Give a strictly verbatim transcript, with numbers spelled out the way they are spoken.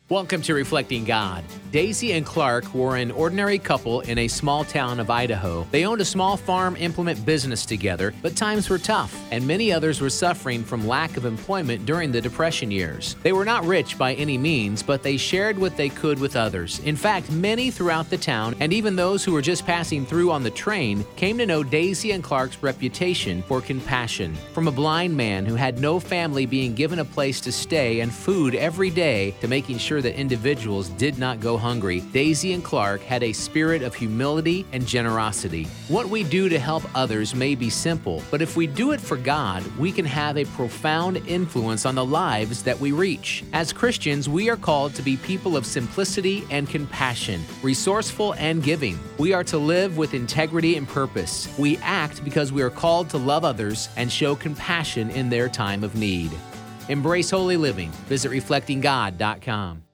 Welcome to Reflecting God. Daisy and Clark were an ordinary couple in a small town of Idaho. They owned a small farm implement business together, but times were tough, and many others were suffering from lack of employment during the Depression years. They were not rich by any means, but they shared what they could with others. In fact, many throughout the town, and even those who were just passing through on the train, came to know Daisy and Clark's reputation for compassion. From a blind man who had no family being given a place to stay and food every day to making sure that individuals did not go hungry, Daisy and Clark had a spirit of humility and generosity. What we do to help others may be simple, but if we do it for God, we can have a profound influence on the lives that we reach. As Christians, we are called to be people of simplicity and compassion, resourceful and giving. We are to live with integrity and purpose. We act because we are called to love others and show compassion in their time of need. Embrace holy living. Visit reflecting god dot com.